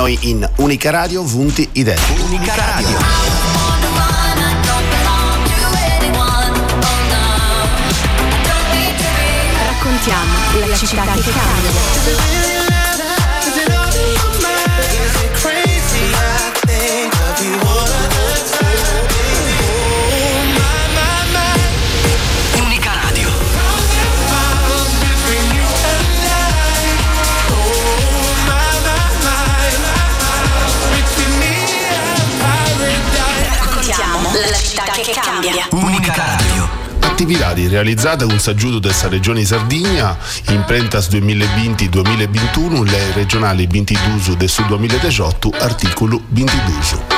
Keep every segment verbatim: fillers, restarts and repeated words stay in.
noi in Unica Radio, Vunti Idee. Unica Radio. Raccontiamo la città che cambia. La città che cambia. Unica Radio. Attività realizzata con s'aggiuto della regione Sardegna in prentas duemilaventi duemilaventuno, le regionali ventidue del su duemiladiciotto, articolo ventidue.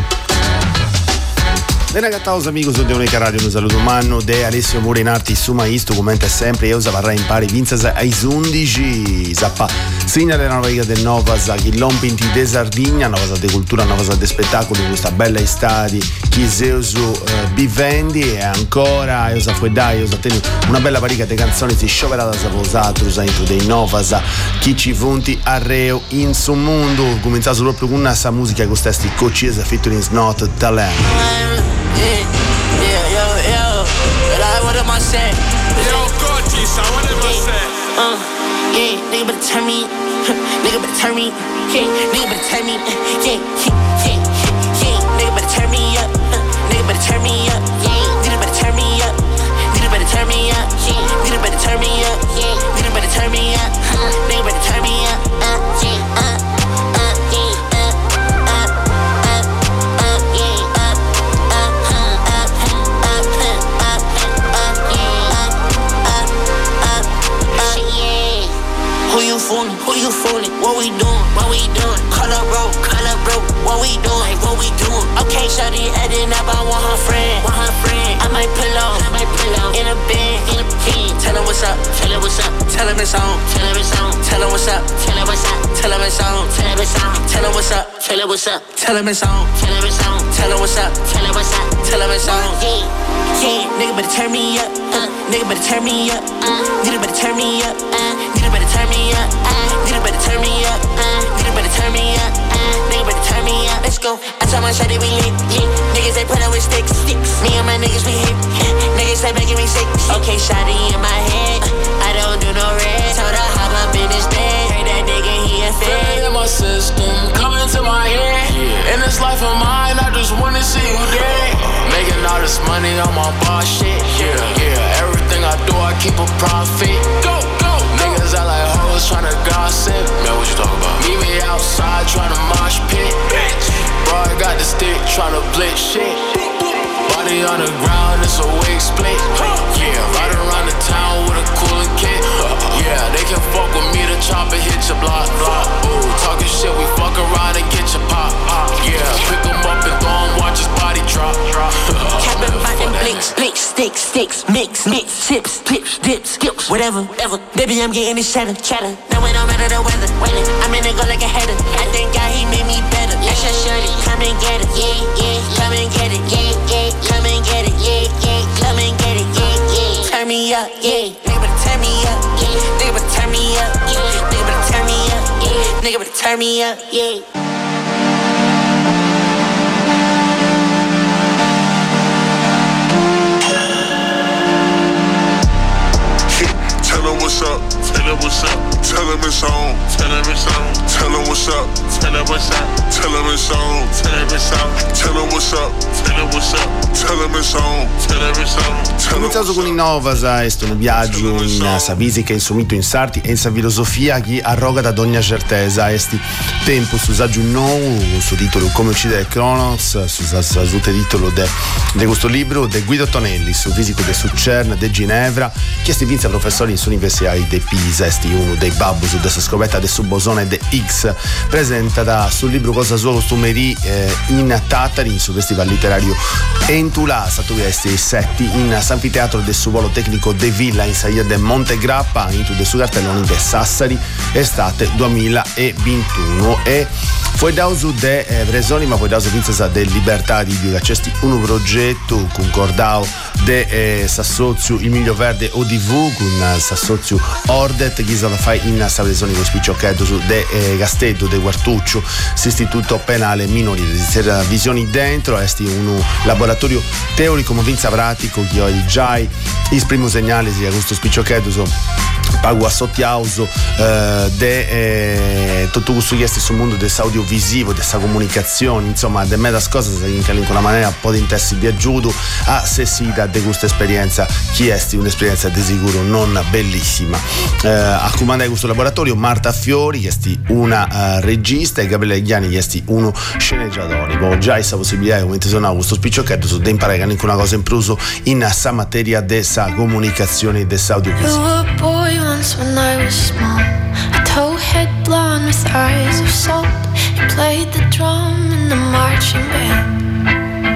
Bene ragazzi, amigos di Unica Radio, un saluto umano de Alessio Morinarti su Maisto, commenta sempre io varrà in pari vinzas ai undici zappa segna della nuova riga del Novas Chillon Pinti de Sardegna, Novas de cultura, Novas de spettacolo in questa bella estate Chiseusu uh, Bivendi e ancora io sa fuedai, io sa teni una bella parica di canzoni si scioperata sa vosatrus entro dei Novas chi ci vunti arreo in su mondo, cominciato proprio con una sa musica con questi coaches featuring Snot Talent. Yeah, yeah, yo, yo, like, what am I saying? Yo, Cochi, so what am I saying? Uh, yeah, nigga better turn me, nigga better turn me, yeah, nigga better turn me, yeah, yeah, yeah, yeah, nigga better turn me up, nigga better turn me up, yeah, nigga better turn me up, nigga better turn me up, yeah, nigga better turn me up, yeah, nigga better turn me up, nigga better turn me up, uh, yeah, uh. Who you fooling? Who you fooling? What we doing? What we doing? Call up bro, call up bro. What we doing? What we doing? Okay, shawty heading up. I want her friend. Want her friend. I might pull up. I might pull up in a bed. In a bed. Tell her what's up. Tell her what's up. Tell her it's on. Tell her it's on. Tell her what's up. Tell her what's up. Tell her it's on. Tell her it's on. Tell her what's up. Tell her what's up. Tell her it's on. Tell her it's on. Tell her what's up. Tell her what's up. Tell her it's on. Yeah, yeah. Nigga better turn me up. Uh, nigga better turn me up. Uh, nigga better turn me up. Uh, nigga better turn me up. Uh, nigga better turn me up. Uh, nigga better turn me up. Uh, nigga better turn me up. Let's go. I told my shawty we lit. Yeah. Niggas they put up with sticks. Sticks. Me and my niggas we hit. Niggas they making me sick. Okay, shawty in my head. Uh, I don't do no red. Told her hop up in his bed. Heard that nigga he a fed. In my system, coming to my head. Yeah. In this life of mine, I just wanna see you dead. Making all this money on my boss shit. Yeah, yeah. Everything I do, I keep a profit. Go, go. Niggas act like hoes tryna gossip. Man, what you talking about? Meet me outside tryna mosh pit. Bitch. Bro, I got the stick tryna blitz shit. Body on the ground, it's a wig split. Yeah, ride around the town with a cooler kit. Yeah, they can fuck with me, the chopper hit your block. Ooh, talking shit, we fuck around and get your pop. Yeah, pick him up and throw him, watch his body drop. Cabin button blinks, blinks, sticks, sticks, mix, mix, sips, clips, dips, skips, whatever, whatever. Baby, I'm getting this cheddar, cheddar. Now it don't matter the weather, weather. I'm in it go like a header. I think God, he made me better. That's your shorty, come and get it, yeah, yeah. Come and get it, yeah, yeah. Come and get it, yeah, yeah. Come and get it, yeah, yeah. Turn me up, yeah. Nigga better turn me up, yeah. Nigga better turn me up, yeah. Nigga better turn me up, yeah. Nigga better turn me up, yeah. Tell him what's up, tell him what's up, tell him it's on, tell him it's on, tell him what's up, tell him what's up, tell him it's on, tell him it's on, tell him what's up, tell him what's up, tell him it's on, tell him it's on. Cominciato con i Novas, est un viaggio in sa fisica, in suo mito, in sarti e in sa filosofia che arroga da ogni certezza. Esti tempo su saggio nou, su titolo Come uccidere Cronos, su su titolo de, de questo libro de Guido Tonelli, su fisico de Succern de Ginevra, che si vinse professori in Università di Pisa, esti uno dei babbu su dessa scoperta de su bosone de X, presentata sul libro Cosa sua costumerie eh, in Tatari, su sul Festival Literario Entula, stato vesti setti in Sanfiteatro del Suvolo Tecnico de Villa in Saia de Montegrappa, in tutto su cartelloni de Sassari, estate duemilaventuno. E poi dausu de eh, Bresoni, ma poi dausu Vinzesa de Libertà di Biogacesti un progetto concordao de eh, Sassozio il Miglio Verde O D V con Sassozio Ordet che sono fai in Savresoni con spicciochetto su de eh, Gastedo de Guartuccio istituto penale minorile di visioni dentro esti un laboratorio teorico come Vinza Pratico che ho già il primo segnale sia questo spicciochetto su pago a sottiauso eh, de eh, tutto questo che sul mondo dell'audiovisivo, della comunicazione, insomma de medas cose in una maniera un po' di interessi di aggiuto a se si da de questa esperienza chi è un'esperienza di sicuro non bellissima. Eh, a comandare questo laboratorio Marta Fiori che è una uh, regista e Gabriele Ghiani che è uno sceneggiatore. Ho già questa possibilità come ti sono questo spicciochetto su de imparare che anche una cosa in plus in sa materia della comunicazione e dell'audiovisivo. Once when I was small, a towhead blonde with eyes of salt. He played the drum in the marching band.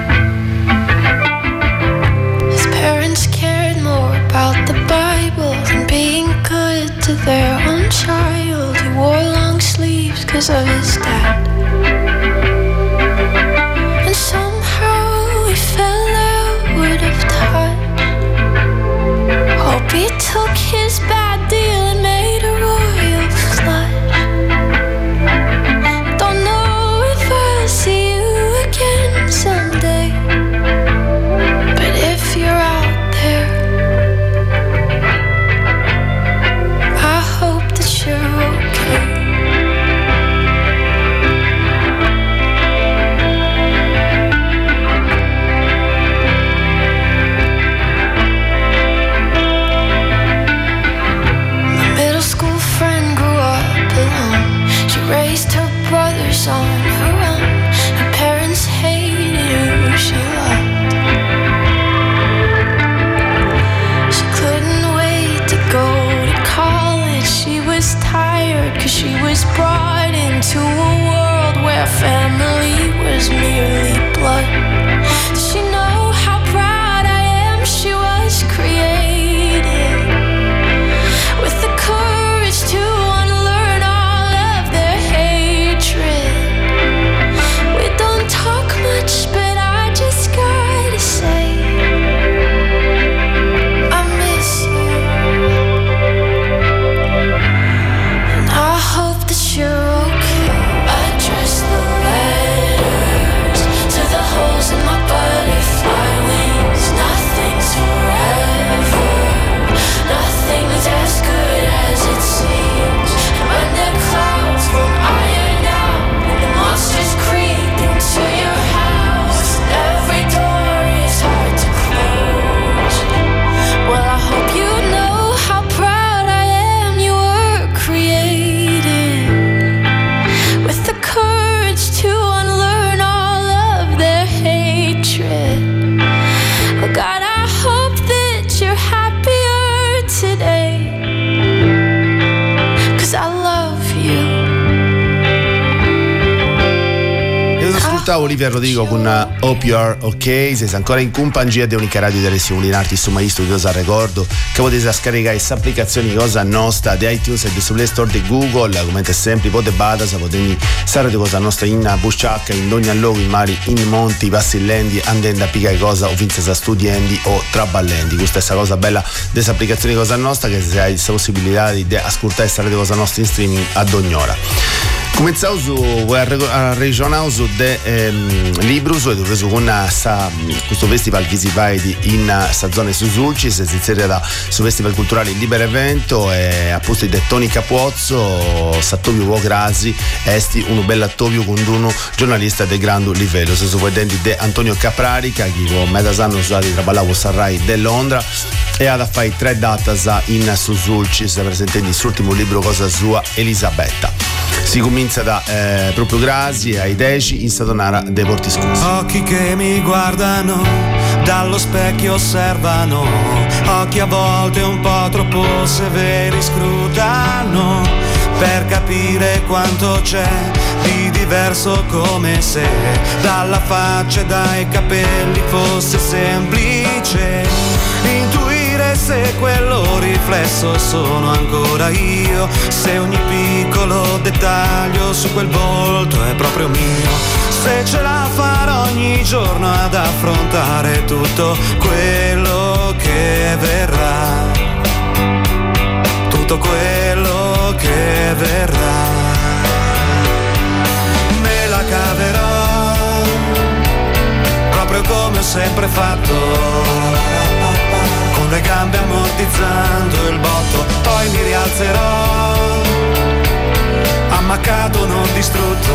His parents cared more about the Bible than being good to their own child. He wore long sleeves cause of his dad. And somehow he fell out of touch. Hope he took his bad deal and made a royal flush. Don't know if I'll see you again someday, but if you're out there, I hope that you're okay. Raised her brothers on her own. Her parents hated who she loved. She couldn't wait to go to college. She was tired cause she was brought into a world where family was merely blood. Does she know how proud I am she was created with the courage to unlearn all of their hatred. We don't talk much, but I just gotta say I miss you, and I hope that you're okay. Address the letters to the holes in my butterfly wings. Nothing's forever, nothing's as good as it seems. And when the clouds won't iron out and the monsters creep into your house, every door is hard to close. Well, I hope you know how proud I am you were created with the courage to unlearn all of their hatred. Oh God, I hope that you're happier today, cause I love you. Ascoltavo Olivia Rodrigo con Hope You're Okay. Se sei ancora in compagnia di Unica Radio di Alessio Molinardi su My Studios, a ricordo che potete scaricare questa applicazione cosa nostra di iTunes e sulle store di Google. Come sempre potete bada, potete stare di cosa nostra in busciacca, in ogni luogo, in mari, in monti, passillendi, andando a piccare cosa o vinza studiendi o traballenti. Questa è la cosa bella di questa applicazione cosa nostra, che se hai questa possibilità di ascoltare e stare di cosa nostra in streaming ad ogni ora. Cominciamo su a regionale su de ehm, Librus e dove su con sta, questo festival che si va in sta zona su Sulci, si inserisce da su festival culturale Libero Evento e appunto di Toni Capuozzo, Sattovio Vograsi, esti uno bell'attovio con uno giornalista di grande livello. Se su vedenti de Antonio Caprarica che con Medasanno usati traballavo Sarrai de Londra e ad a fare tre date in su Sulci, se presentando il suo ultimo libro cosa sua Elisabetta. Si comincia da eh, proprio Grasi ai Deci in Statonara dei Porti Scusi. Occhi che mi guardano, dallo specchio osservano, occhi a volte un po' troppo severi scrutano, per capire quanto c'è di diverso, come se dalla faccia e dai capelli fosse semplice intuire se quello riflesso sono ancora io, se ogni piccolo dettaglio su quel volto è proprio mio, se ce la farò ogni giorno ad affrontare tutto quello che verrà, tutto quello che verrà. Me la caverò proprio come ho sempre fatto, con le gambe ammortizzando il botto, poi mi rialzerò ammaccato non distrutto,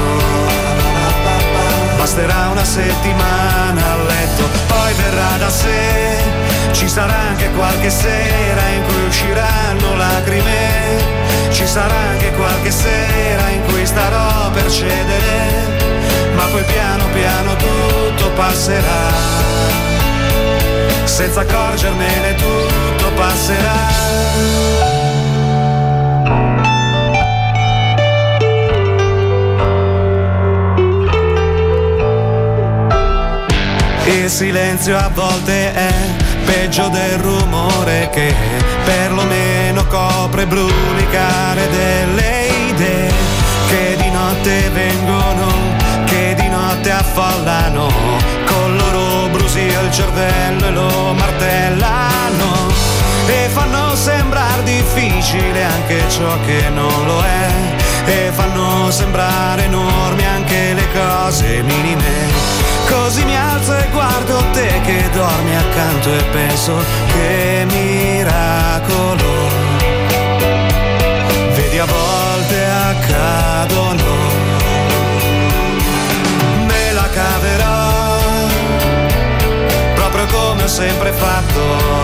basterà una settimana a letto, poi verrà da sé, ci sarà anche qualche sera in cui usciranno lacrime, ci sarà anche qualche sera in cui starò per cedere, ma poi piano piano tutto passerà, senza accorgermene tutto passerà. Il silenzio a volte è peggio del rumore che perlomeno copre brulicare delle idee che di notte vengono, che di notte affollano, con loro brusio il cervello e lo martellano e fanno sembrare difficile anche ciò che non lo è e fanno sembrare enormi anche le cose minime. Così mi alzo e guardo te che dormi accanto e penso che miracolo vedi a volte accadono. Me la caverò proprio come ho sempre fatto,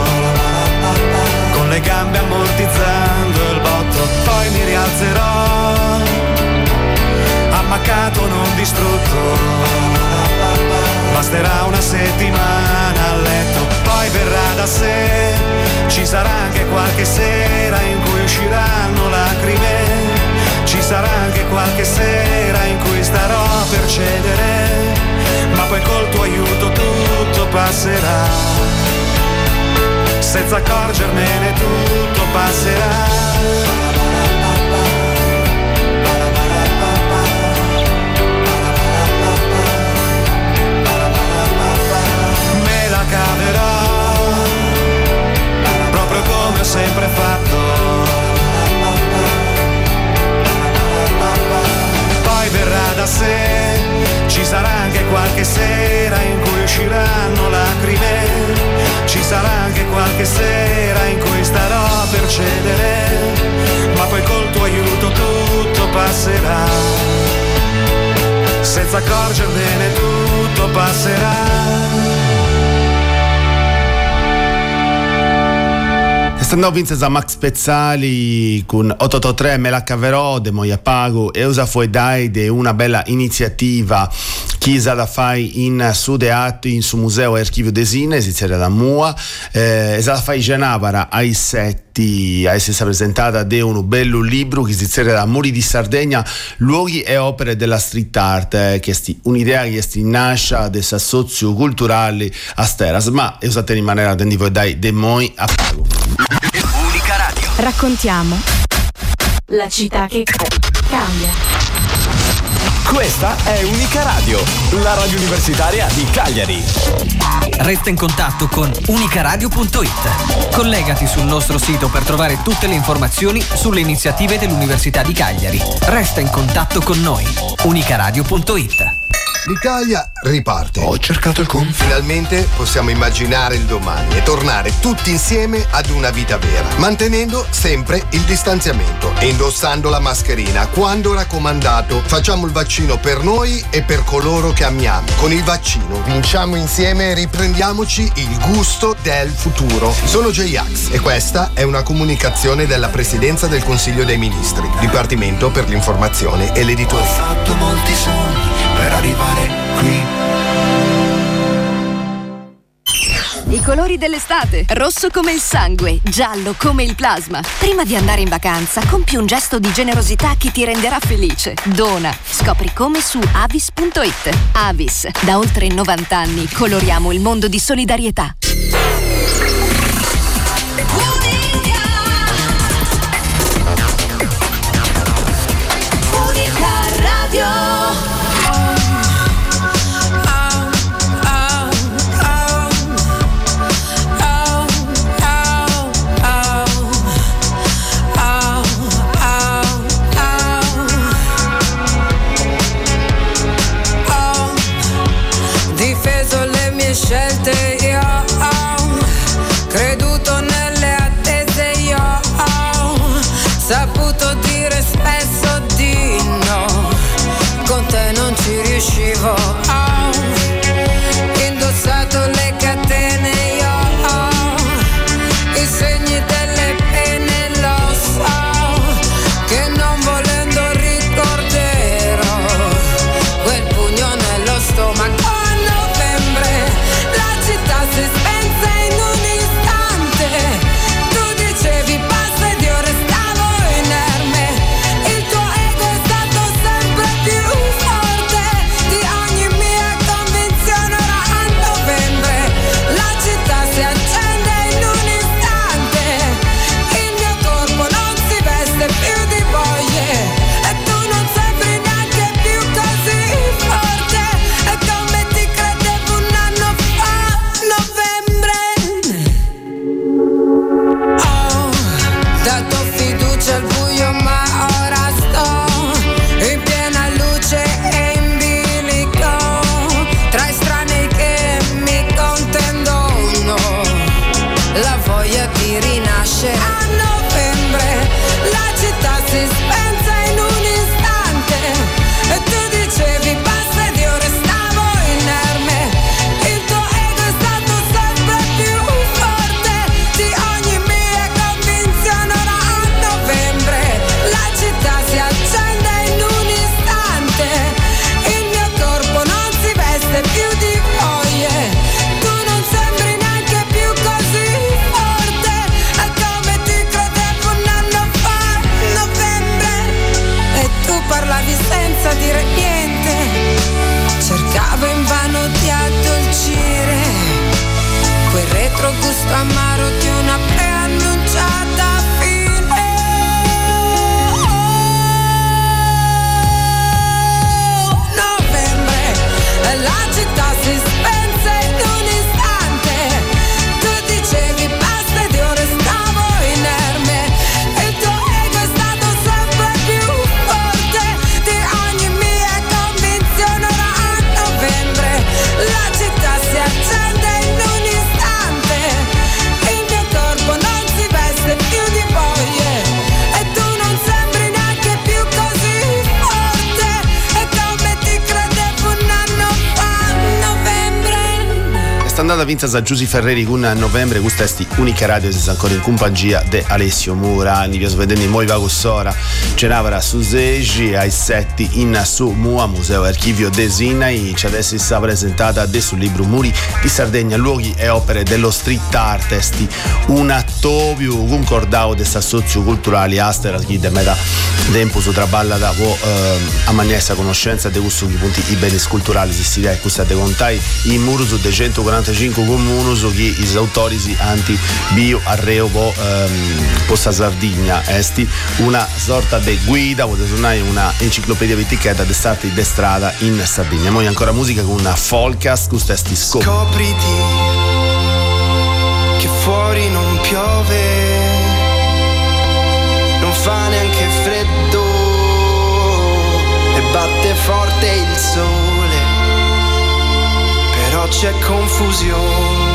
con le gambe ammortizzando il botto, poi mi rialzerò ammaccato non distrutto, basterà una settimana a letto, poi verrà da sé, ci sarà anche qualche sera in cui usciranno lacrime, ci sarà anche qualche sera in cui starò per cedere, ma poi col tuo aiuto tutto passerà, senza accorgermene tutto passerà. Caverò proprio come ho sempre fatto, poi verrà da sé, ci sarà anche qualche sera in cui usciranno lacrime, ci sarà anche qualche sera in cui starò per cedere, ma poi col tuo aiuto tutto passerà, senza accorgermene tutto passerà. Stando Vincenzo a Max Pezzali con ottocentotré Me la caverò de Moia Pago e usa fuoi dai de una bella iniziativa chi sa da fai in su teatro in su museo e archivio desine si c'era da Mua eh, sa da fai Genavara ai setti a essere presentata de un bello libro che si c'era da Muri di Sardegna luoghi e opere della street art eh, che sti un'idea che sti nasce de socio culturali a Steras ma e usate in maniera di voi dai de Moi a Pago. Unica Radio. Raccontiamo la città che cambia. Questa è Unica Radio, la radio universitaria di Cagliari. Resta in contatto con unicaradio punto it. Collegati sul nostro sito per trovare tutte le informazioni sulle iniziative dell'Università di Cagliari. Resta in contatto con noi. unicaradio punto it. L'Italia riparte. Ho cercato il con. Finalmente possiamo immaginare il domani e tornare tutti insieme ad una vita vera, mantenendo sempre il distanziamento e indossando la mascherina quando raccomandato. Facciamo il vaccino per noi e per coloro che amiamo. Con il vaccino vinciamo insieme e riprendiamoci il gusto del futuro. Sono J-Ax e questa è una comunicazione della Presidenza del Consiglio dei Ministri, Dipartimento per l'informazione e l'editoria. Ho fatto molti sogni per arrivare qui. I colori colori dell'estate. Rosso come il sangue, giallo come il plasma. Prima di andare in vacanza, compi un gesto di generosità che ti renderà felice. Dona. Scopri come su avis punto it. Avis. Da oltre novanta anni coloriamo il mondo di solidarietà. Difeso le mie scelte, io ho creduto nelle attese, io ho saputo dire spesso di no, con te non ci riuscivo, ho indossato le catene, io ho i segni delle pene, lo so che non volendo ricorderò quel pugno nello stomaco. Si spense in un istante, tu dicevi basta ed io restavo inerme, il tuo ego è stato sempre più forte di ogni mia convinzione. Ora a novembre la città si accende in un istante, il mio corpo non si veste più di voglie e tu non sembri neanche più così forte, è come ti credevo un anno fa. Ho dato fiducia al buio ma ora sto in piena luce e in bilico tra estranei che mi contendono la voglia di rinascere. A novembre la città si spense in un istante e tu dicevi basta ed io restavo inerme, il tuo ego è stato sempre più forte di ogni mia convinzione. Ora a novembre la città si accende in un istante, il mio corpo non si veste più di voglie, tu non sembri neanche più così forte, è come ti credevo un anno fa. Novembre e tu parlavi senza dire niente, cercavo invano di addolcire quel retrogusto amaro di una preannunciata fine. Novembre e la città si spense in un istante, tu dicevi basta ed io restavo inerme, il tuo ego è stato sempre più forte di ogni mia convinzione. Ora a novembre la città si accende in un istante, il mio corpo non si veste più di voglie e tu non sembri neanche più così forte, è come ti credevo un anno fa. Novembre. Sta andando a vinta a Giusy Ferreri con novembre, questa è unica radio si sta ancora in compagnia di Alessio Murani, vi sto vedendo in Moiva Cossora, Cenavara su Segi, ai setti in su Mua, Museo e Archivio Desinai, ci adesso si sta presentata adesso il libro Muri di Sardegna, luoghi e opere dello street artist, un attovio concordavo di sta socioculturali aster chi de metà tempo su traballa da o eh, a magnessa conoscenza di questo punti i beni sculturali si si dai questa te contai in muro su de centoquarantacinque comuni su che i autori si anti bio arreo po ehm, posta Sardegna esti una sorta di guida o suonare una enciclopedia vitichetta de stati de strada in Sardegna. Poi ancora musica con una folcast questa esti scop- scopriti che fuori non piove, non fa neanche freddo e batte forte il sole, però c'è confusione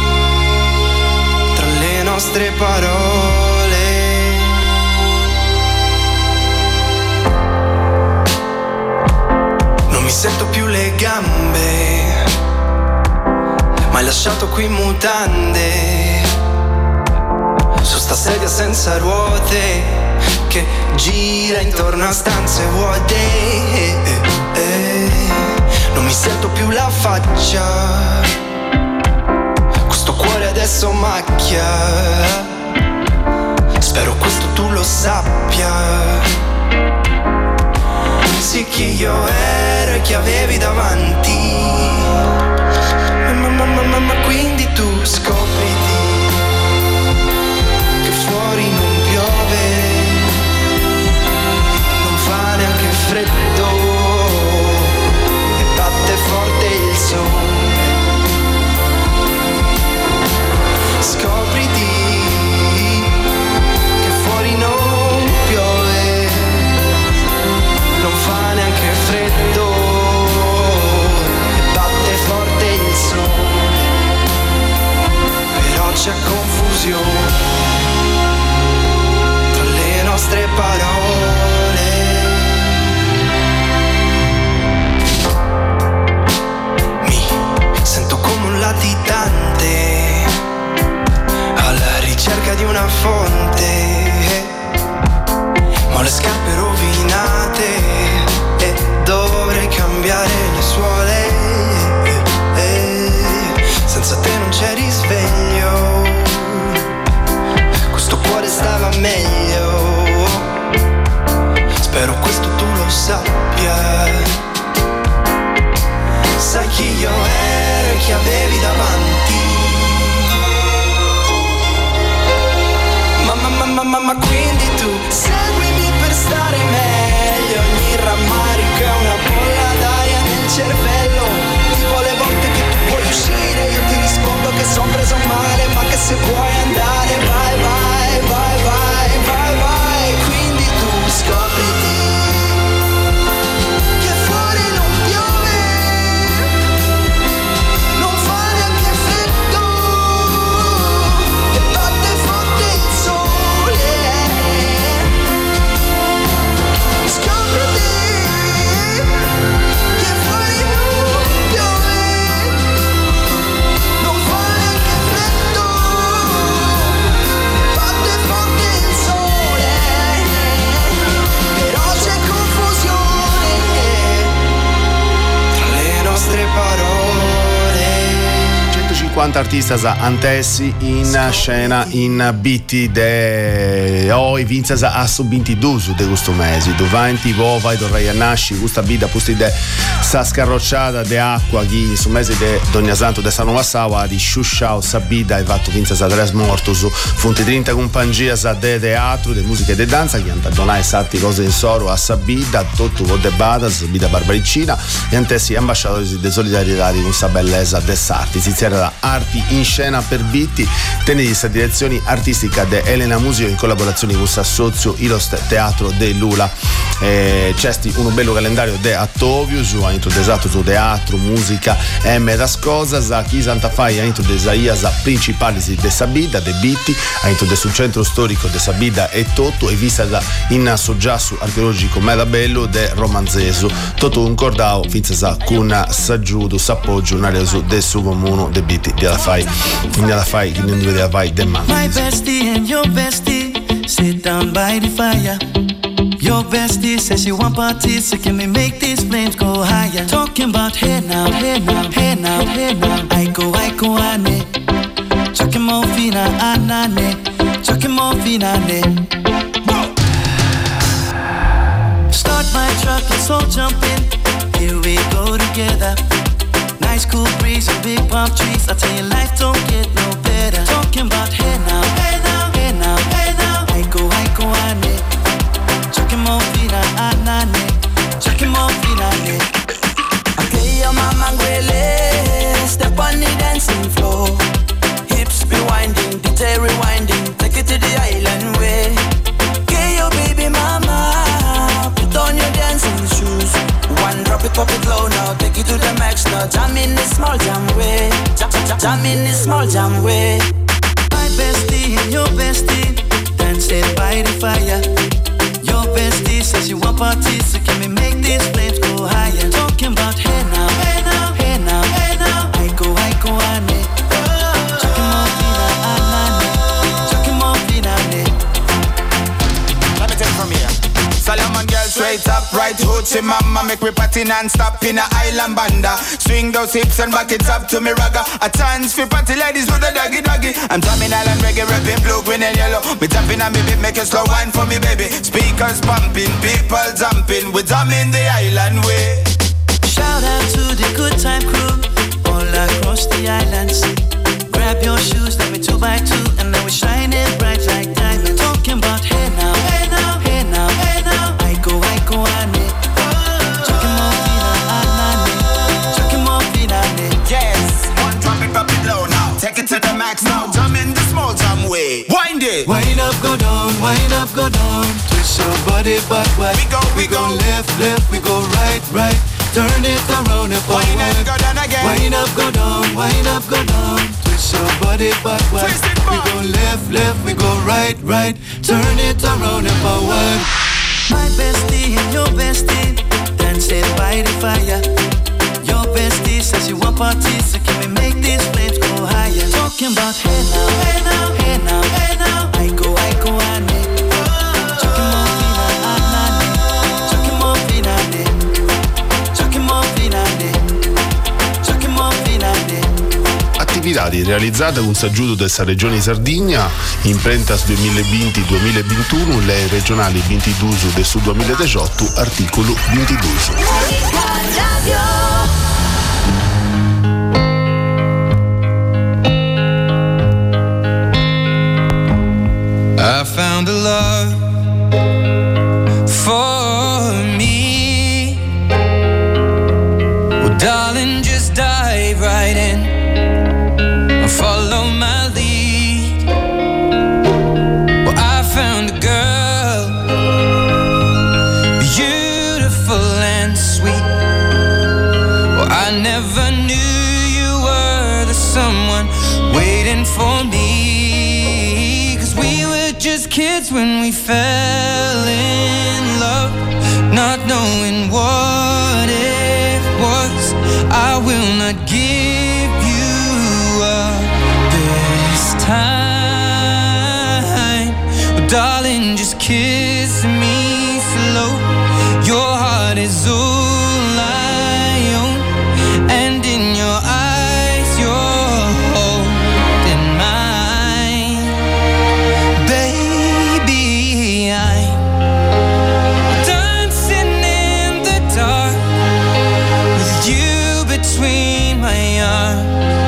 tra le nostre parole. Non mi sento più le gambe, ma hai lasciato qui in mutande su sta sedia senza ruote che gira intorno a stanze vuote. Non mi sento più la faccia, questo cuore adesso macchia. Spero questo tu lo sappia. Sì, chi io ero e chi avevi davanti. Ma, ma, ma, ma, ma quindi tu scopriti che fuori non piove, non fa neanche freddo e batte forte il sole. Scopriti che fuori non piove, non fa neanche freddo e batte forte il sole. Però c'è confusione tra le nostre parole. Mi sento come un latitante alla ricerca di una fonte, ma ho le scarpe rovinate e dovrei cambiare le suole. Senza te non c'è risveglio, questo cuore stava meglio. Spero questo tu lo sappia. Sai chi io ero e chi avevi davanti. Ma, ma, ma, ma, ma, ma quindi tu seguimi per stare meglio. Ogni rammarico è una bolla d'aria nel cervello. Tipo le volte che tu puoi uscire, io ti rispondo che son preso male, ma che se vuoi andare vai, vai, vai, vai, vai, vai. Quindi tu scopriti che fuori non piove, non fa neanche freddo e batte forte il sole. Scopriti che fuori non piove, non fa neanche freddo, batte forte il sole. Però c'è confusione tra le nostre parole. centocinquanta artistas antessi in scena in bitti de oi vinzas a su ventidue de questo mese dovanti vo vai dorrei a nasci questa vita pusti de sa scarrocciata de acqua chi su mese de Dogna Santo de San Nuasawa di Shusciao Sabida e fatto vinzas a tres mortos fonte trenta compangias de teatro de musica e de danza che hanno donato satti cose in soro a Sabida tutto vo de bada Sabida Barbaricina e antessi ambasciatori de solidarietà di questa bellezza de sarti si era da arti in scena per bitti tenere questa direzione artistica de Elena Musio in collaborazione con Sassozio Ilos Teatro de Lula. Eh, c'è uno bello calendario de Attovio su ha introdotto su teatro musica e metas cosas a chi Santa Fai ha introdotto Isaias principali de Sabida de bitti ha introdotto sul centro storico de Sabida e Totto e vista da in soggiasso archeologico Mela Bello de Romanzeso Totto un cordao finza con s'aggiudo s'appoggio un areso del suo comune de bitti della Fai della Fai che non deve vai de man. My bestie and your bestie sit down by the fire. Your bestie says she want parties, so can we make these flames go higher? Talking about hey now, hey now, hey now, hey now. I go, I go, ane. Chucking more fina, anane. Chucking more fina, ne. Start my truck, let's all jump in. Here we go together. Nice cool breeze and big palm trees. I tell you, life don't get no better. Talking about hey now, hey now, hey now, hey now. I go, I go, ane. Chucking more fina, anane. Chucking more fina, ne. Okay, your mama ngwele, step on the dancing floor. Hips be winding, D J rewinding, take it to the island way. Okay, your baby mama, put on your dancing shoes. One drop it, pop it low now, take it to the max now. Jam in the small jam way, jam, jam, jam in the small jam way. My bestie and your bestie dancing by the fire. Your bestie says you want parties, so can we make these flames go higher? Talking about hey now, hey now, hey now, hey now. I go, I go, ane. Chucking more fina, anane. Chucking more fina, ne. Let me take it from here. Solomon girl straight right up, right hoochie mama. Make we party non-stop in a island banda. Swing those hips and back it up to me ragga. A chance for party ladies with a doggy doggy. I'm drumming island reggae, rapping blue, green and yellow. Me tapping on me beat, make a slow wine for me baby. Speakers pumping, people jumping. We drumming the island way. Shout out to the good time crew all across the islands. Grab your shoes, let me two by two, and now we shine it bright like diamonds. Talking about hey now, hey now, hey now, hey now. I go, I go, I need. Talking more fina, I need. Talking more fina, I need. Yes, one drop it, drop it low now. Take it to the max now. Jump in the small jam way. Wind it. Wind up, go down, wind up, go down. Twist your body backward. We go, we, we go. go left, left, we go right, right. Turn it around and forward. Wind up, go down again. Wind up, go down, wind up, go down. Twist your body backward. Twist it back. We go left, left, we go right, right. Turn it around and forward. My bestie and your bestie dancing by the fire. Your bestie says you want parties, so can we make these flames go higher? Talking about hey now, hey now, hey now, hey now. I go, I go, I need. Talking more fina, I need. Talking more fina, I need. Attività realizzate con s'aggiuto dessa regione Sardegna in Prentas duemilaventi duemilaventuno, le regionali ventidue del su duemiladiciotto, articolo ventidue. I found a love for me. Well, darling, just dive right in. Follow my lead. Well, I found a girl, beautiful and sweet. Well, I never knew you were the someone waiting for me. 'Cause we were just kids when we fell in love, not knowing what it was. I will not give you up this time. Oh, darling, just kiss me slow. Your heart is all I own, and in your eyes you're holding mine. Baby, I'm dancing in the dark with you between my arms.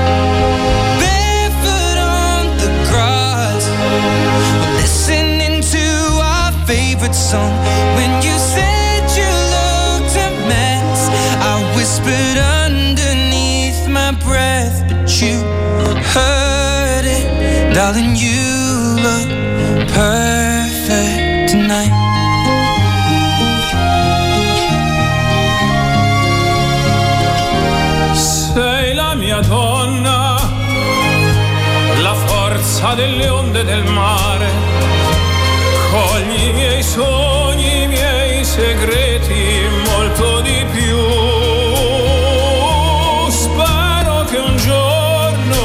Favorite song. When you said you looked a mess, I whispered underneath my breath, but you heard it. Darling, you look perfect tonight. Sei la mia donna, la forza delle onde del mare. Cogli i miei sogni, i miei segreti, molto di più. Spero che un giorno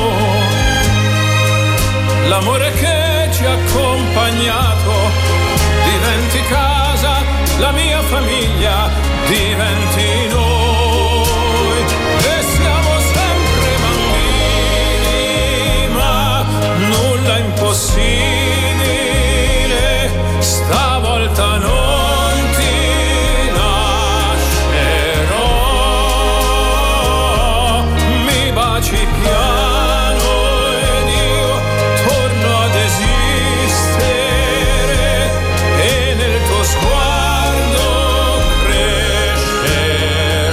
l'amore che ci ha accompagnato diventi casa, la mia famiglia diventi noi. E siamo sempre bambini, ma nulla è impossibile. Stavolta non ti lascerò, mi baci piano ed io torno ad esistere e nel tuo sguardo crescerò.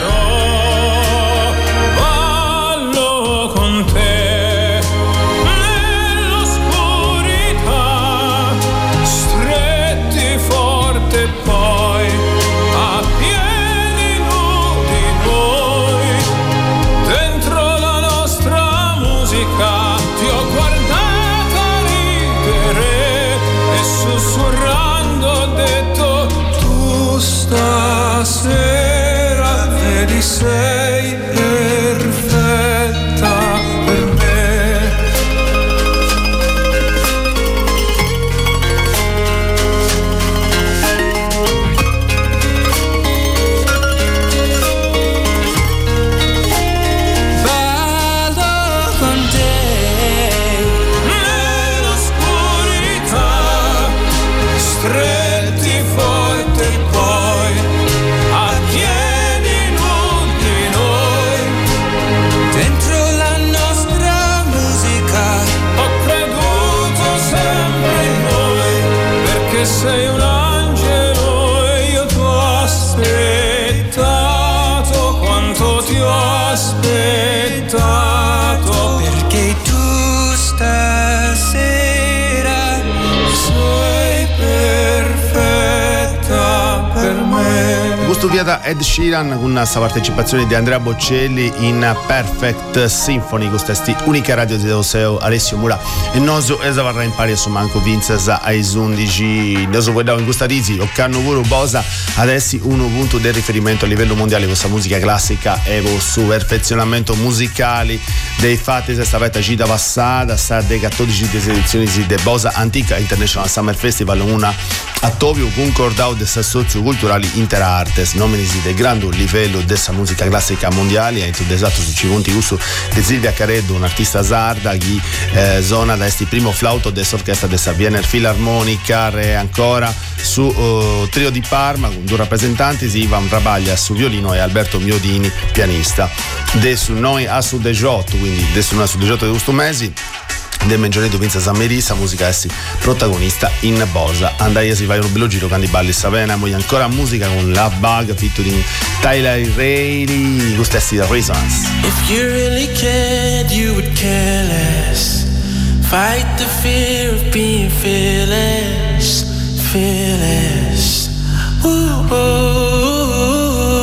questo via da Ed Sheeran con questa partecipazione di Andrea Bocelli in Perfect Symphony, con questi unica radio di Oseo Alessio Mura e noso esavarra in pari su manco Vinces ai undici noso guardavo in questa risi o canno pure bosa adesso uno punto del riferimento a livello mondiale questa musica classica e su perfezionamento musicali dei fatti se stavete gita passata sta dei quattordici edizioni di Bosa Antica International Summer Festival una a Tokyo concordau de socioculturali interartes nomini di grande livello dessa musica classica mondiale e tutto esatto su ciconti uso di Silvia Careddo un'artista sarda che eh, zona da esti primo flauto dell'orchestra dessa Wiener Philharmonica e ancora su uh, trio di Parma con due rappresentanti Ivan Rabaglia su violino e Alberto Miodini pianista adesso noi a su diciotto quindi adesso noi a su diciotto di questo mese del Mengiorito Vinza Sammerissa musica essi protagonista in Bosa andai si vai un bello giro canti balli Savena poi ancora musica con La Bug featuring Tyler Reilly con stessi Reasons. If you really cared you would care less fight the fear of being fearless fearless ooh, ooh.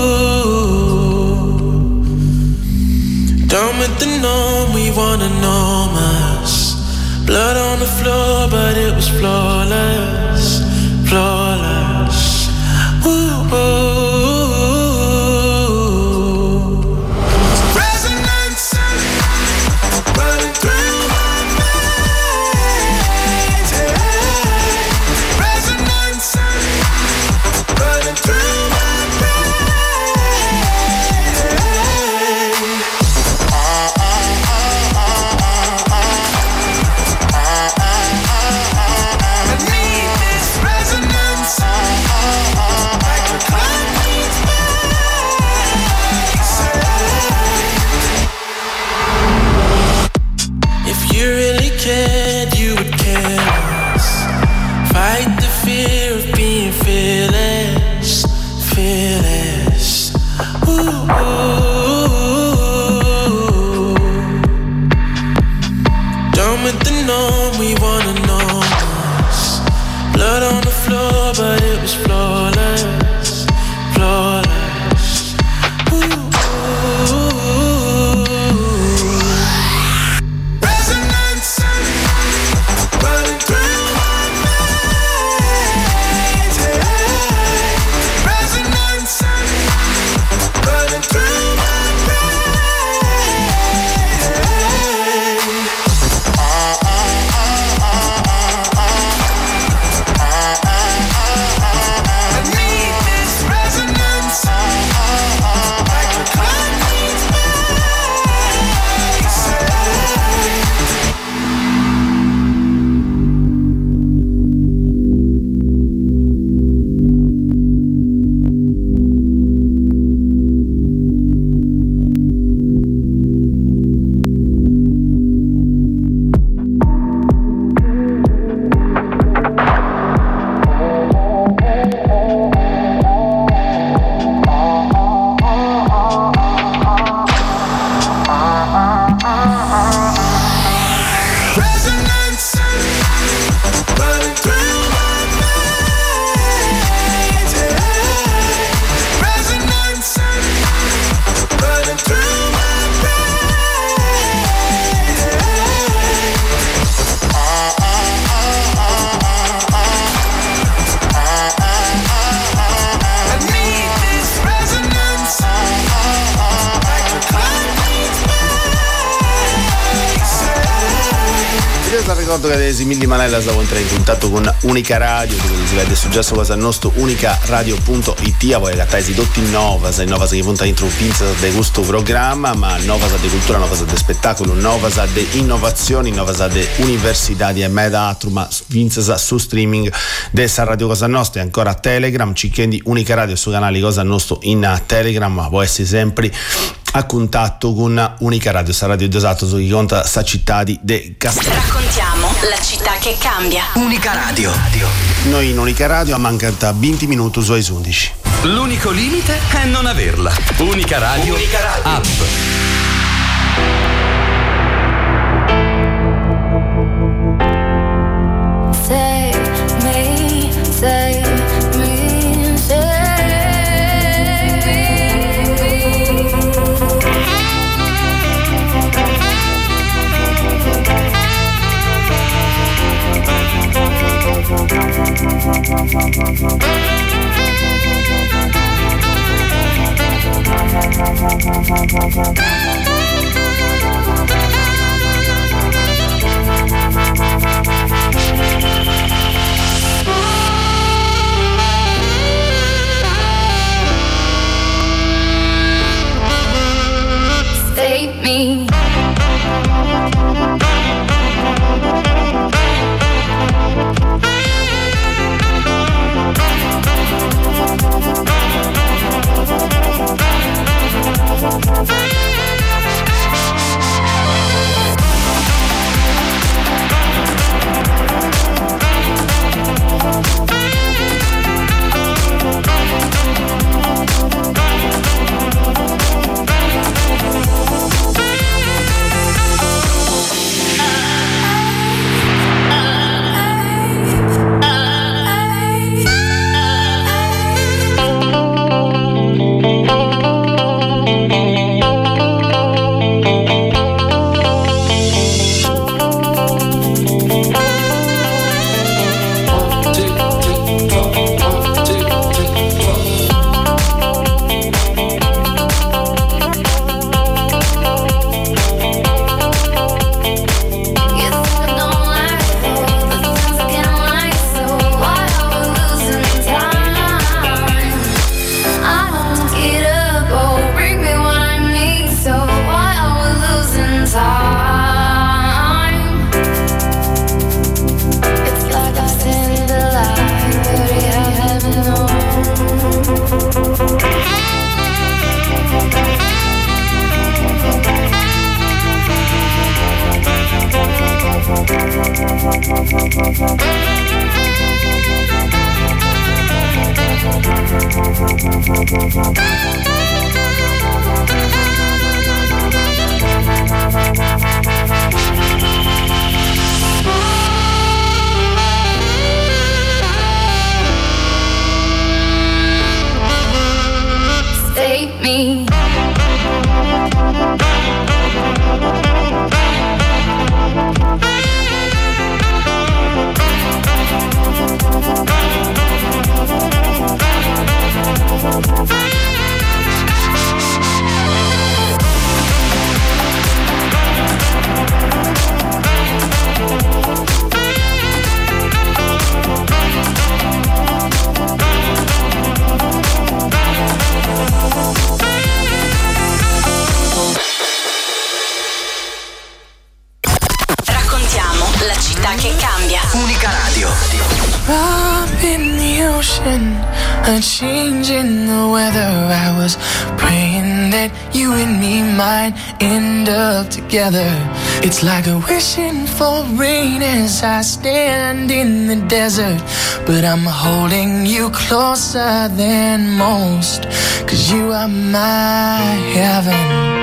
Done with the norm we wanna norm us blood on the floor, but it was flawless, flawless. Ooh, ooh. Resonance running through my mind. Resonance running through my brain. Cared, you would care less. Fight the fear of being fearless, fearless. Ooh, ooh. Done with the norm, we wanna know us. Blood on the floor, but it was flawless, flawless. Ooh, ooh. Running through my mind, resonance running through my brain. I need this resonance like the clock needs ricordo che adesso Milli Manella stavo entrando in contatto con Unica Radio dove si vede successo cosa al nostro unicaradio punto it a voi cattasi tutti in Novas in Novas che punta intro pinza di questo programma ma Novas di cultura, Novas di spettacolo, Novas di innovazioni, Novas di università di Medatrum, Vinza su streaming dessa Radio Cosa Nostra e ancora Telegram, Cicchendi Unica Radio su canale Cosa Nostro in Telegram, ma può essere sempre a contatto con Unica Radio, sta radio esatto su chi conta sta città di De Castello. Raccontiamo la città che cambia. Unica Radio. Noi in Unica Radio mancano venti minuti su ai undici. L'unico limite è non averla. Unica Radio, Unica Radio. App. Save me, save me, save Save me. Save me. Raccontiamo la città che cambia. Unica Radio. Up in the ocean, a change in the weather. I was praying that you and me might end up together. It's like a wishing for rain as I stand in the desert. But I'm holding you closer than most, 'cause you are my heaven.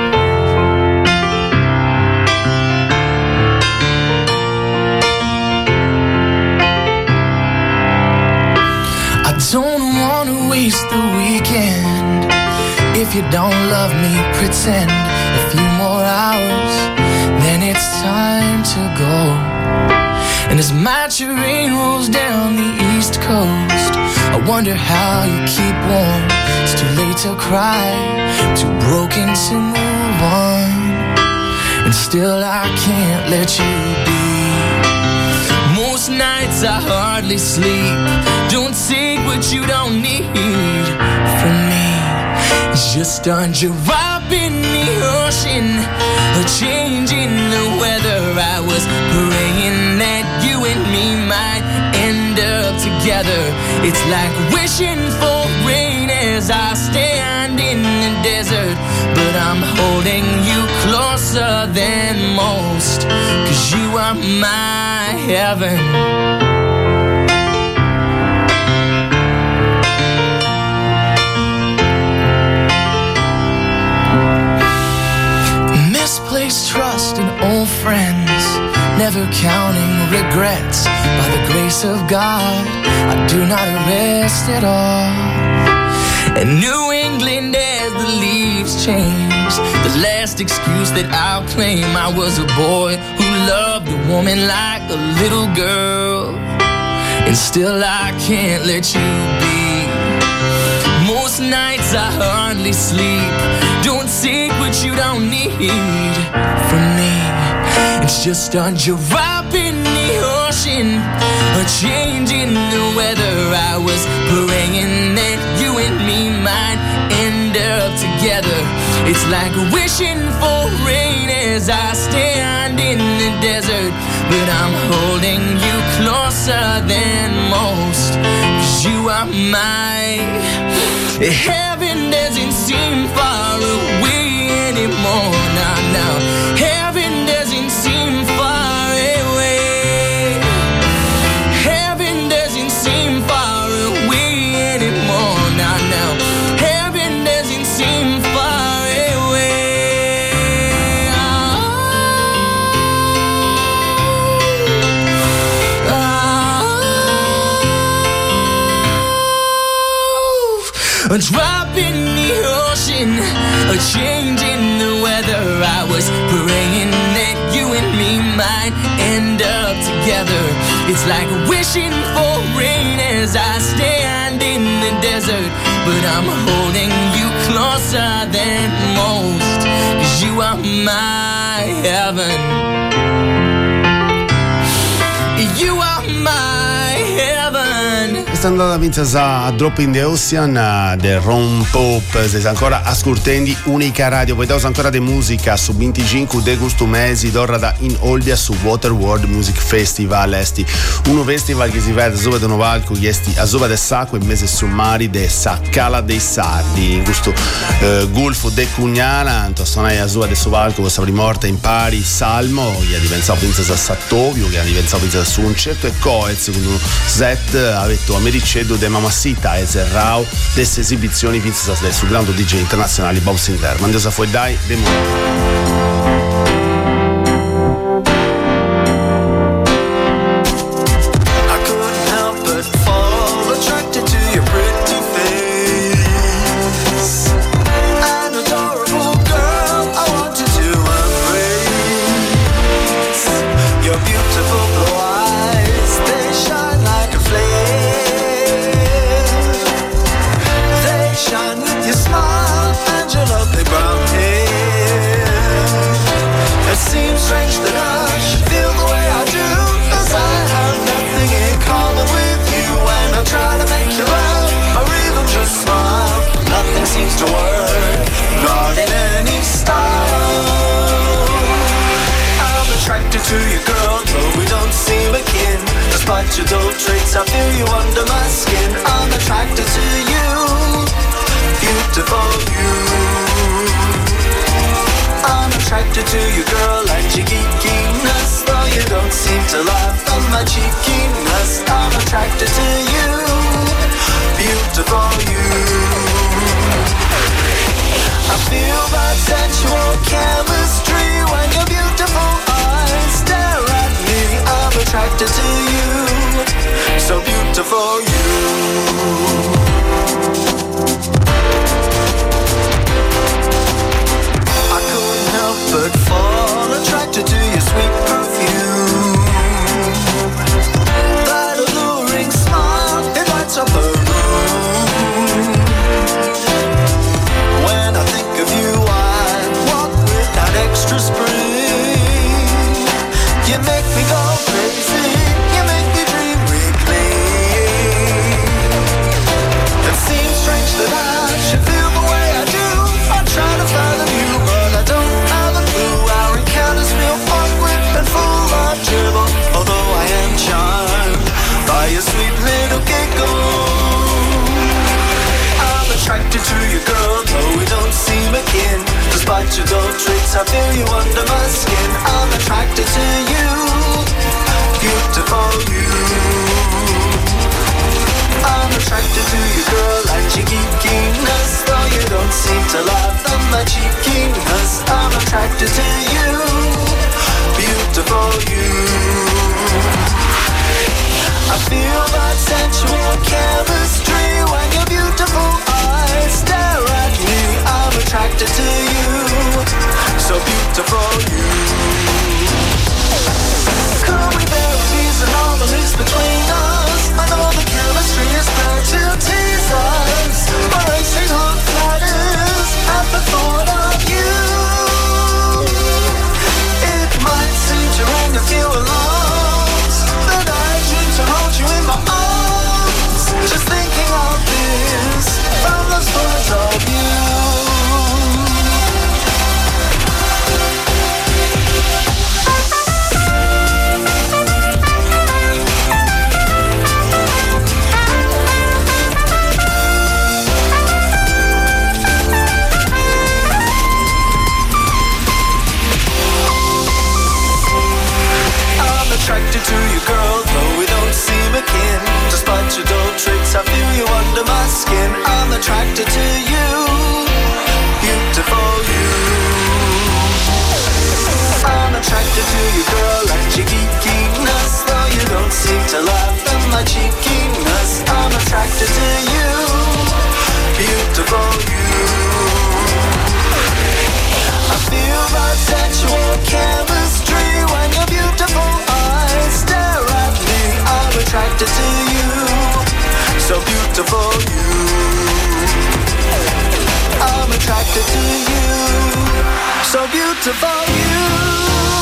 Don't wanna waste the weekend. If you don't love me, pretend a few more hours, then it's time to go. And as my train rolls down the east coast, I wonder how you keep warm. It's too late to cry, too broken to move on, and still I can't let you be. Most nights I hardly sleep. Don't take what you don't need from me. It's just under up in the ocean, a change in the weather. I was praying that you and me might end up together. It's like wishing for rain as I stand in the desert. But I'm holding you closer than most, 'cause you are my heaven. Misplaced trust in old friends, never counting regrets. By the grace of God, I do not rest at all. And New England as the leaves change, the last excuse that I'll claim, I was a boy who loved a woman like a little girl. and still I can't let you be. Most nights I hardly sleep. Don't take what you don't need from me. It's just a drop in the ocean, a change in the weather. I was praying that you and me might end up together. It's like wishing for rain as I stand in the desert, but I'm holding you closer than most, 'cause you are my heaven. Doesn't seem far away anymore. Now, now, heaven doesn't seem far away. Heaven doesn't seem far away anymore. Now, now, heaven doesn't seem far away. Oh, oh. A drop in the ocean, a change in the weather. I was praying that you and me might end up together. It's like wishing for rain as I stand in the desert, but I'm holding you closer than most, 'cause you are my heaven. You are my heaven. Questa è andata vinta a Drop in the Ocean uh, del Ron Pope. Se ancora ascoltando Unica Radio, poi davo ancora di musica su venticinque de questo mese d'ora da in Olbia su Water World Music Festival. Esti uno festival che si vede sopra di un palco, che esti a sopra del sacco e mese summari de Saccala dei Sardi in questo uh, Gulfo de Cugnana. Antostonai a sopra del suo palco questa primorta in pari salmo che ha diventato pensa a Sattovio, che ha diventato pensa su un certo e Coez con un set avetto a Mericcedo de Mamassita e Zerrao desse esibizioni pensa sul grande D J internazionale Bob Sinclair. Mandiosa fuori dai de to you, girl, though we don't seem akin. Despite your dull traits, I feel you under my skin. I'm attracted to you, beautiful you. I'm attracted to you, girl, and your geekiness. Though you don't seem to laugh at my cheekiness, I'm attracted to you, beautiful you. I feel that sensual chemistry when your beautiful eyes stare at me. I'm attracted to you, so beautiful you. I couldn't help but fall attracted to your sweet perfume. That alluring smile, it lights up a room. When I think of you, I walk with that extra spring. You make me go crazy, you make me dream weekly. It seems strange that I should feel the way I do. I try to fathom you, but I don't have a clue. Our encounters feel awkward and full of dribble, although I am charmed by your sweet little giggle. I'm attracted to you, girl, though we don't seem akin. Despite your dull traits, I feel you under my skin. I'm attracted to you, beautiful you. I'm attracted to you, girl, and your geekiness. Though you don't seem to laugh at my cheekiness, I'm attracted to you, beautiful you. I feel that sensual chemistry when your beautiful eyes stare at me. I'm attracted to you, so beautiful you. Could we bury these anomalies between us? I attracted to you, girl, though we don't seem akin. Despite your dope tricks, I feel you under my skin. I'm attracted to you, beautiful you. I'm attracted to you, girl, like your geekiness, though you don't seem to laugh at my cheekiness. I'm attracted to you, beautiful you. I feel that sensual chemistry when your beautiful eyes stare at me. I'm attracted to you, so beautiful you. I'm attracted to you, so beautiful you.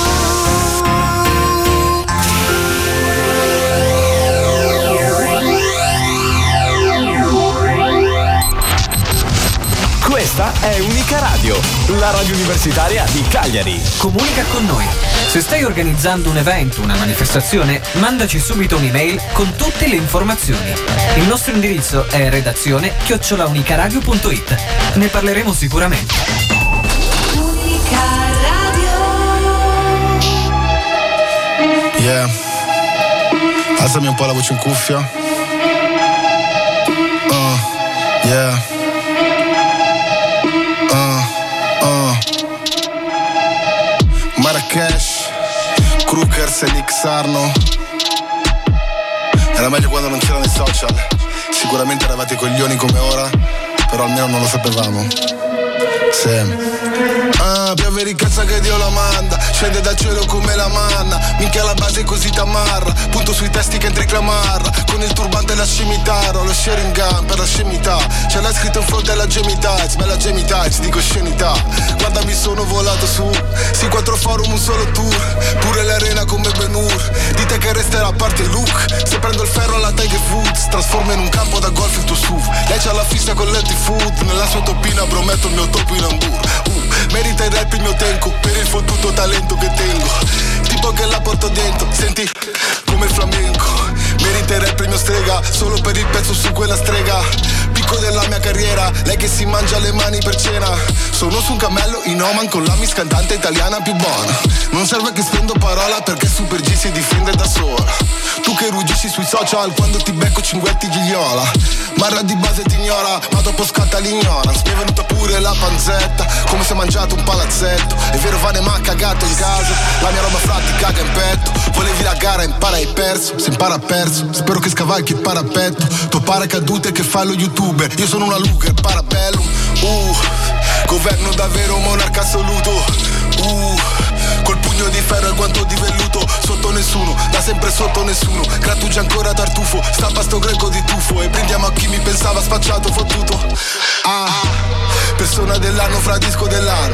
Questa è Unica Radio, la radio universitaria di Cagliari. Comunica con noi. Se stai organizzando un evento, una manifestazione, mandaci subito un'email con tutte le informazioni. Il nostro indirizzo è redazione chiocciola unicaradio punto it. Ne parleremo sicuramente. Unica Radio. Yeah. Alzami un po' la voce in cuffia. Uh, yeah. Marrakesh, Crookers e Nick Sarno. Era meglio quando non c'erano i social. Sicuramente eravate coglioni come ora, però almeno non lo sapevamo. Sì. Ah, piove cazzo che Dio la manda, scende dal cielo come la manna. Minchia la base così t'amarra, punto sui testi che entri clamarra. Con il turbante e la scimitarra, lo sharing gun per la scemità. Ce l'hai scritto in fronte alla Jamie Tights, bella Jamie Tights, dico scenità. Guarda mi sono volato su, sì quattro forum un solo tour. Pure l'arena come Ben-Hur, dite che resterà a parte Luke. Se prendo il ferro alla Tiger Foods, trasforma in un campo da golf il tuo S U V. Lei c'ha la fissa con l'anti food, nella sua toppina prometto il mio topo in Hamburg. uh, Merita il rap il mio tenco, per il fottuto talento che tengo. Tipo che la porto dentro, senti come il flamenco. Merita il rap il mio strega, solo per il pezzo su quella strega. Picco della mia carriera, lei che si mangia le mani per cena. Sono su un cammello in Oman con la miss cantante italiana più buona. Non serve che spendo parola perché Super G si difende da sola. Tu che ruggisci sui social quando ti becco cinguetti gigliola. Marra di base ti ignora, ma dopo scatta l'ignorance. Mi è venuta pure la panzetta, come se ha mangiato un palazzetto. È vero Vane ma ha cagato in casa, la mia roba fra ti caga in petto. Volevi la gara, impara hai perso, se impara perso. Spero che scavalchi il parapetto. Tu pare cadute che fa lo youtuber, io sono una Luger, parabellum. Uh, governo davvero monarca assoluto. Uh, col pugno di ferro e il guanto di velluto. Sotto nessuno, da sempre sotto nessuno. Grattugia ancora Tartufo, stappa sto greco di tufo. E prendiamo a chi mi pensava spacciato, fottuto. Ah, persona dell'anno fra disco dell'anno.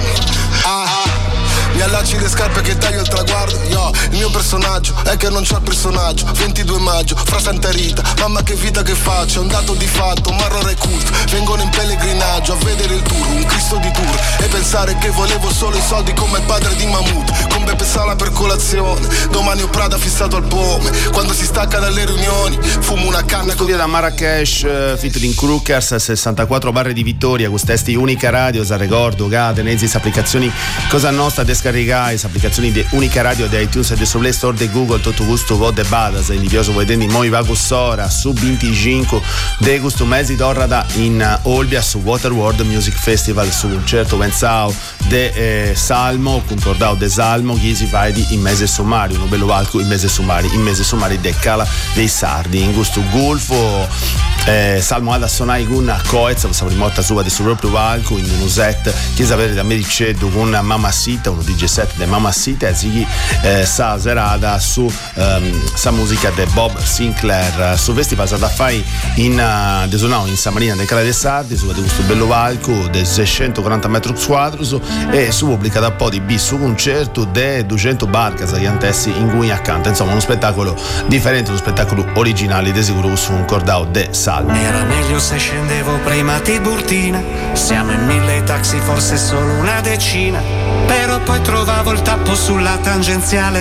Ah, mi allacci le scarpe che taglio il traguardo. Yo, il mio personaggio è che non c'ho il personaggio. ventidue maggio, fra Santa Rita. Mamma che vita che faccio, è un dato di fatto. Marrore e cult, vengono in pellegrinaggio a vedere il tour, un Cristo di tour. E pensare che volevo solo i soldi come il padre di Mahmood. Con Beppe Sala per colazione, domani ho Prada fissato al pome. Quando si stacca dalle riunioni, fumo una canna. Studio da Marrakesh, uh, featuring Crookers, sessantaquattro barre di vittoria, con testi Unica Radio, sa ricordo, gade, nezzi, applicazioni cosa nostra, descaricare, applicazioni di Unica Radio, di iTunes e di Play Store di Google, tutto gusto, vode badas, indivioso vedendo moi vago sora, su venticinque, de gusto mesi d'orrada in Olbia, su Water World Music Festival, su concerto pensao de eh, Salmo, concordao de Salmo, chi si fa in mese sommario, un bello valco in mese sommario, in mese sommario de Cala dei Sardi, in gusto golfo, eh, Salmo ad assonai con a Coez, possiamo rimorta sua di sul proprio valco, in un set, chi sapere da me dicedo con Mamacita, uno D J set de Mamacita, e si eh, sa serata su um, sa musica de Bob Sinclair, su festival da fai in uh, desonao in San Marino de Cala dei Sardi, su questo bello valco de seicentoquaranta metri quadri e su pubblica da po' di B su concerto de duecento barcas che antessi in cui accanto, insomma uno spettacolo differente, uno spettacolo originale, di sicuro su un cordao de Salmo. Era meglio se scendevo prima Tiburtina, siamo in mille taxi, forse solo una decina, però poi trovavo il tappo sulla tangenziale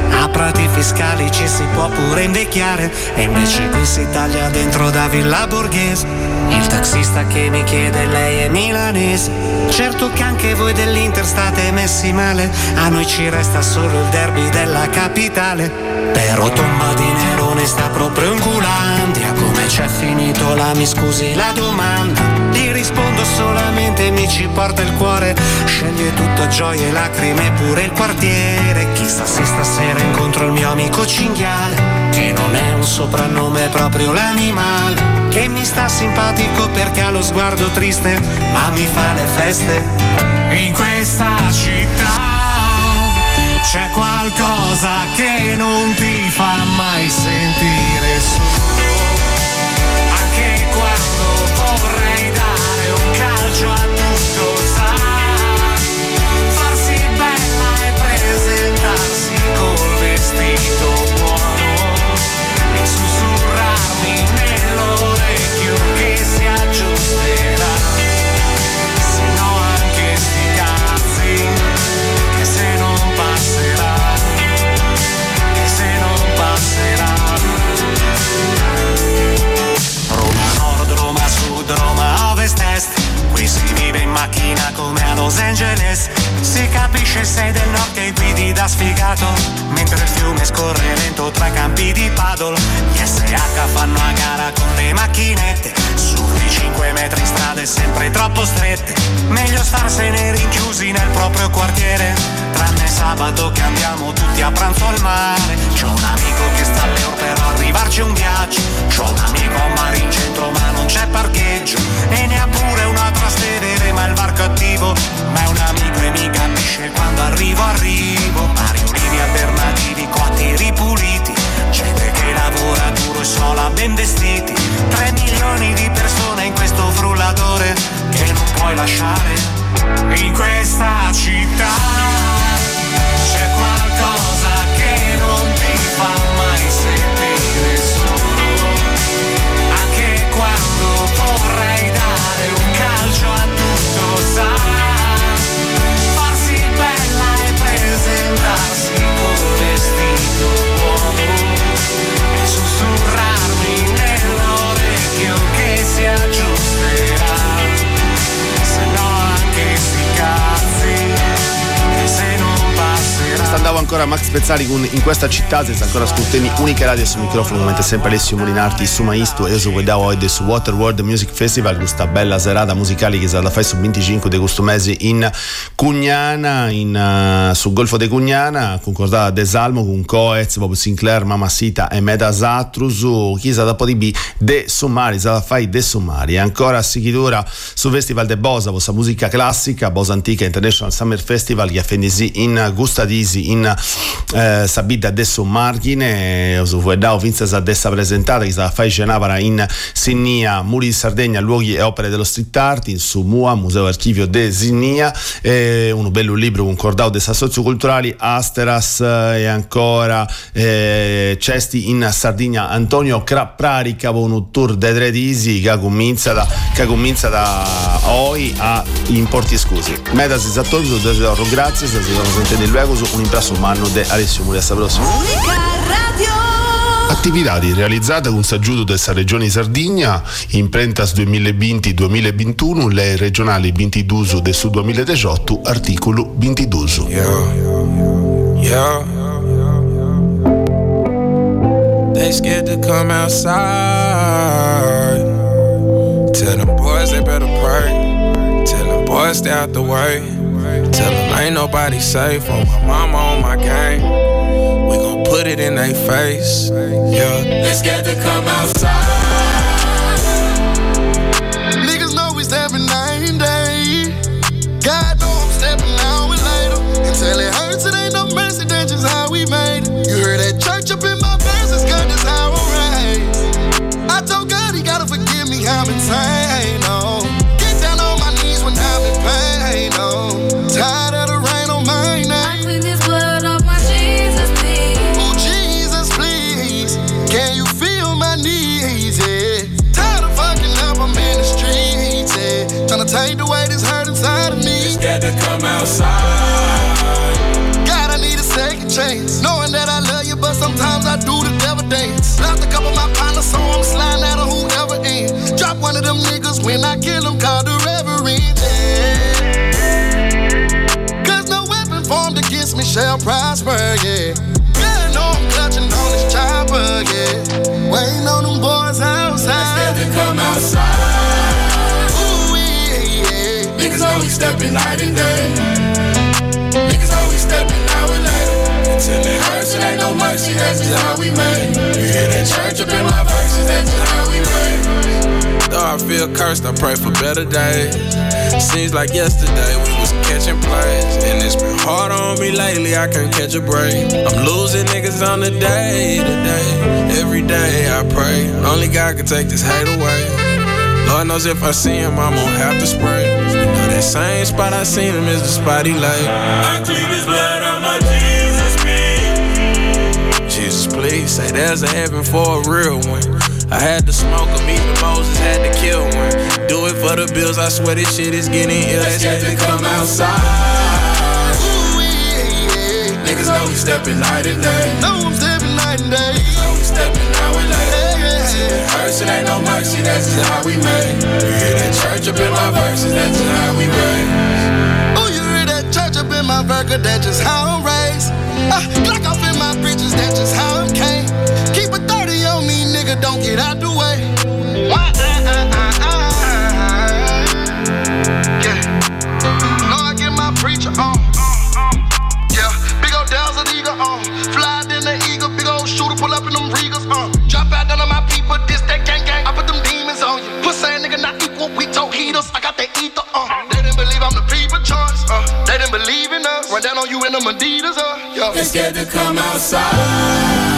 A prati fiscali ci si può pure invecchiare, e invece qui si taglia dentro da Villa Borghese. Il taxista che mi chiede lei è milanese. Certo che anche voi dell'Inter state messi male, a noi ci resta solo il derby della capitale. Però Tomba di Nerone sta proprio in Culandia. Come c'è finito là, mi scusi la domanda? Gli rispondo solamente mi ci porta il cuore. Sceglie tutto gioie, lacrime, pure il quartiere. Chissà se stasera incontro il mio amico cinghiale, che non è un soprannome, è proprio l'animale. Che mi sta simpatico perché ha lo sguardo triste, ma mi fa le feste. In questa città c'è qualcosa che non ti fa mai sentire solo. Anche quando vorrei dare un calcio a tutto, sa, farsi bella e presentarsi col vestito buono e sussurrarmi nell'orecchio che si aggiusterà. Se no anche sti cazzi, che se non passerà, che se non passerà. Roma Nord, Roma Sud, Roma Ovest Est, qui si vive in macchina come a Los Angeles. Si capisce sei del nord che guidi da sfigato, mentre il fiume scorre lento tra campi di paddle. Gli S H fanno a gara con le macchinette, sui cinque metri strade sempre troppo strette. Meglio starsene rinchiusi nel proprio quartiere, tranne sabato che andiamo tutti a pranzo al mare. C'ho un amico che sta all'Eur per arrivarci un viaggio. C'ho un amico a mare in centro ma non c'è parcheggio, e ne ha pure un altro a sedere ma il varco è attivo. Ma è un amico e mi capisce quando arrivo arrivo. Pari ulivi alternativi, cotti ripuliti, gente che lavora duro e sola ben vestiti. Tre milioni di persone in questo frullatore che non puoi lasciare. In questa città c'è qualcosa che non ti fa mai sentire solo. Anche quando vorrei dare un calcio a tutto, sa, farsi bella e presentarsi col vestito buono e sussurrarmi nell'orecchio che si aggiusterà. Se no anche sti cazzi, che se non passerà. Standavo ancora Max Pezzali con In questa città, se sta ancora ascoltando Unica Radio sul microfono, mentre sempre Alessio Molinarti su Maisto e su Guidao oggi su Water World Music Festival, questa bella serata musicale che è stata fatta su venticinque di questo mese in Cugnana, in, uh, sul Golfo de Cugnana, concordata De Salmo con Coez, Bob Sinclair, Mamacita e Meda Zatrus, chi sa da po' di B De Sommari, sa da fai De Sommari. E ancora a Sichidura su Festival de Bosa, questa musica classica, Bosa Antica International Summer Festival, che affendisi in Gustadisi in eh, Sabida adesso Marchine, su Guidao Vinza adesso presentata, che sa fai Cenavara in Sinnia, Muri di Sardegna, luoghi e opere dello street art, in su Mua, Museo Archivio de Sinnia, eh, un bello libro concordato dei socioculturali Asteras, eh, e ancora eh, Cesti in Sardegna, Antonio Prarica con un tour de Tredisi che comincia da che comincia da oggi a importi scusi. Metas esattoso, grazie, se si sono sentiti il luogo su un impresso umano de Alessio Muri. Hasta prossima. Attività realizzata con s'aggiuto della regione Sardegna, imprentas duemilaventi duemilaventuno, le regionali ventidue del su duemiladiciotto, articolo ventidue. Yeah, yeah. They scared to come outside. Tell them boys they better pray. Tell them boys stay out the way. Tell them ain't nobody safe. On my mama, on my gang. We gon' put it in their face. Yeah. They scared to come outside. Niggas know we stepping nine day. God know I'm stepping now and later. Until it hurts, it ain't no mercy. That's just how we made it. You heard that church up in my verses, God, that's how I'm right. I told God he gotta forgive me, I'm insane, no. Get down on my knees when I'm in pain, no. Tired of the rain on my name. I clean this blood off my Jesus, please. Oh, Jesus, please. Can you feel my needs, yeah? Tired of fucking up, I'm in the streets, yeah. Tryna take the weight that's hurt inside of me. Scared to come outside. God, I need a second chance, knowing that I sometimes I do the devil dance. Lost a couple of my partners, so I'm sliding out of whoever in. Drop one of them niggas when I kill them, call the reverend. Yeah. Cause no weapon formed against me shall prosper, yeah. Yeah, no, I'm clutching on this chopper, yeah. Waiting on them boys outside. They come outside. Ooh, yeah, yeah. Niggas always stepping night and day. Niggas always stepping out and later. Until it hurts, it ain't no mercy, that's just how we made. You hear that church up in my verses, that's just how we made. Though I feel cursed, I pray for better days. Seems like yesterday we was catching plays, and it's been hard on me lately, I can't catch a break. I'm losing niggas on the day to day. Every day I pray, only God can take this hate away. Lord knows if I see him, I'm gonna have to spray. You know that same spot I seen him is the spot he lay. I clean his blood on my Jesus feet. Jesus, please say there's a heaven for a real one. I had to smoke him, even Moses had to kill one. Do it for the bills, I swear this shit is getting ill. They scared to come outside. Ooh, yeah, yeah. Niggas know we stepping night and day. Know I'm stepping night and day. Niggas know we stepping out and later. Yeah, yeah. It hurts, it ain't no mercy, that's just how we made. You hear that church up in my verses, that's just how we raised. Oh, you hear that church up in my burger, that's just how I'm raised. Uh, Glock off in my britches, that's just how I'm came. Keep a thirty on me, nigga, don't get out the way. Why, uh, uh, uh, uh, yeah. Know I get my preacher on. Yeah, big ol' Dells and Eagle on. Fly in the Eagle, big ol' shooter, pull up in them Regals on. Drop out none of my people, this that gang gang. I put them demons on you. Pussy nigga not equal, we told heaters. I got that ether on. Uh. They didn't believe I'm the people choice. Uh. They didn't believe in us. Run down on you in them Adidas. Uh. Yeah. They scared to come outside.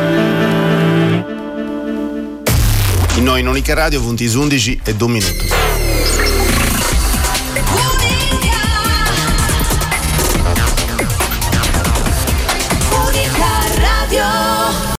Noi in Unica Radio, ventitré undici e due minuti.